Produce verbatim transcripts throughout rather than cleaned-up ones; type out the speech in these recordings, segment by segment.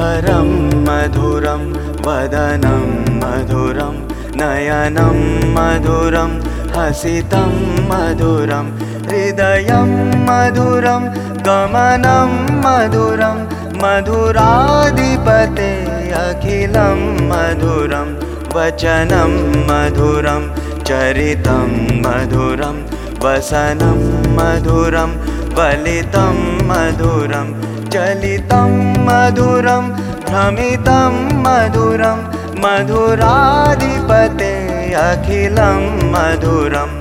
मुखरं मधुरं वदनं मधुरं नयनं मधुरं हसितं मधुरं हृदयं मधुरं गमनं मधुरं मधुराधिपते अखिलं मधुरं वचनं मधुरं चरितं मधुरं वसनं मधुरं वलितं मधुरं चलितं मधुरं भ्रमितं मधुरं मधुराधिपते अखिलं मधुरम्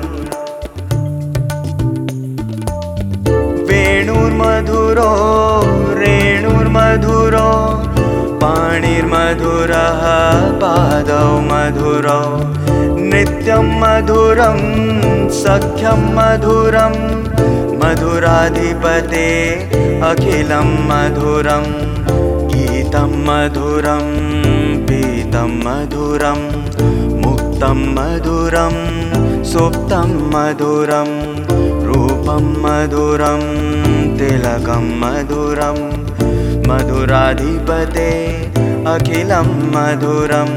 वेणुर्मधुरो रेणुर्मधुरो पाणिर्मधुरः पादौ मधुरौ नित्यं मधुरं सख्यं मधुरं मधुराधिपते अखिलं मधुरं गीतं मधुरं पीतं मधुरं मुक्तं मधुरं सुप्तं मधुरं रूपं मधुरं तिलकं मधुरं मधुराधिपते अखिलं मधुरम्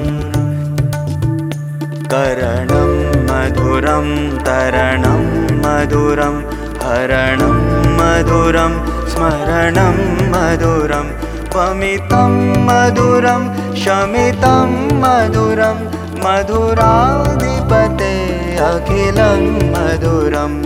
करणं मधुरं तरणं मधुरं हरणं मधुरं स्मरणं मधुरं पमितं मधुरं शमितं मधुरं मधुराधिपते अखिलं मधुरम्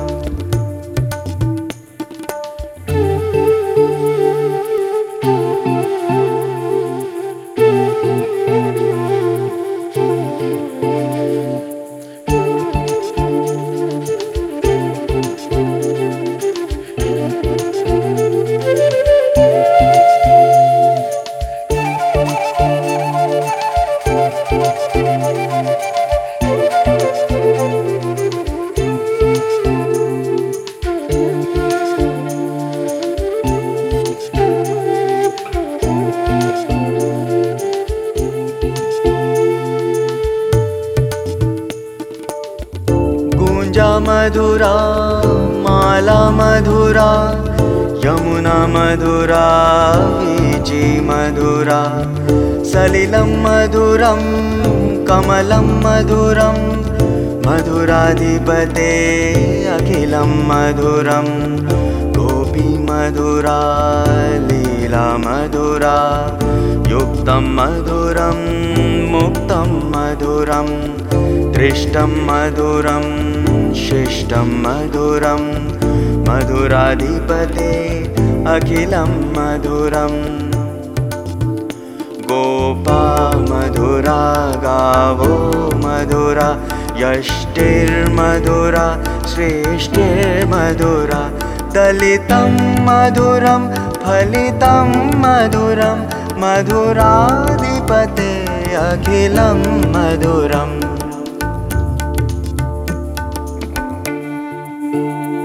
मधुरा माला मधुरा यमुना मधुरा वीची मधुरा सलिलं मधुरं कमलं मधुरं मधुराधिपते अखिलं मधुरं गोपी मधुरा लीला मधुरा युक्तं मधुरं मुक्तं मधुरं दृष्टं मधुरं शिष्टं मधुरं मधुराधिपते अखिलं मधुरम् गोपा मधुरा गावो मधुरा यष्टिर्मधुरा श्रेष्ठिर्मधुरा दलितं मधुरं फलितं मधुरं मधुराधिपते अखिलं मधुरम्।